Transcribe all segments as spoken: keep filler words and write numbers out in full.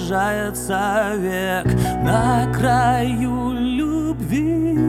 продолжается век на краю любви.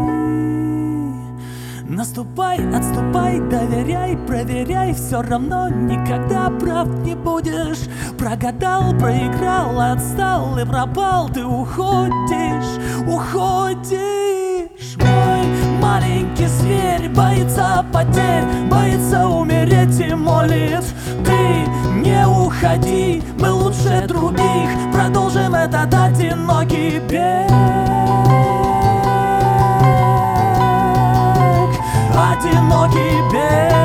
Наступай, отступай, доверяй, проверяй, все равно никогда прав не будешь. Прогадал, проиграл, отстал и пропал, ты уходишь, уходишь. Мой маленький зверь боится потерь, боится умереть и молит: ты не уходи, мы лучше других, продолжим этот одинокий бег. Одинокий бег.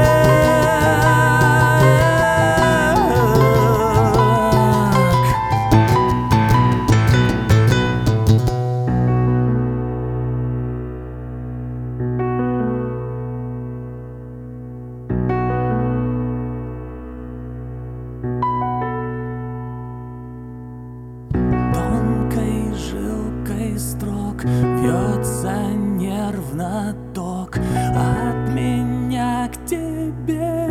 Тонкой жилкой строк вьется нервно ток от меня к тебе.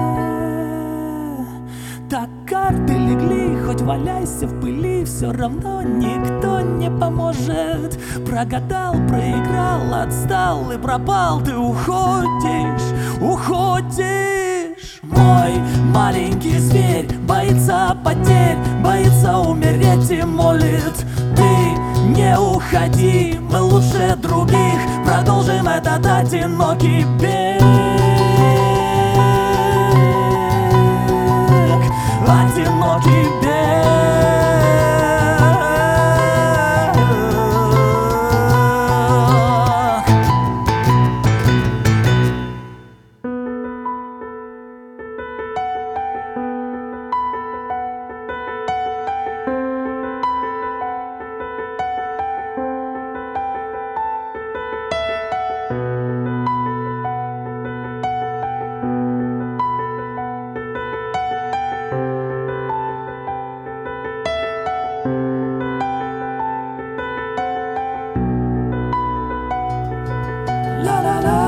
Так карты легли, хоть валяйся в пыли, все равно никто не поможет. Прогадал, проиграл, отстал и пропал, ты уходишь, уходишь. Мой маленький зверь боится потерь, боится умереть и молит: ты не уходи, мы лучше других, продолжим этот одинокий бег. Одинокий бег. La la la.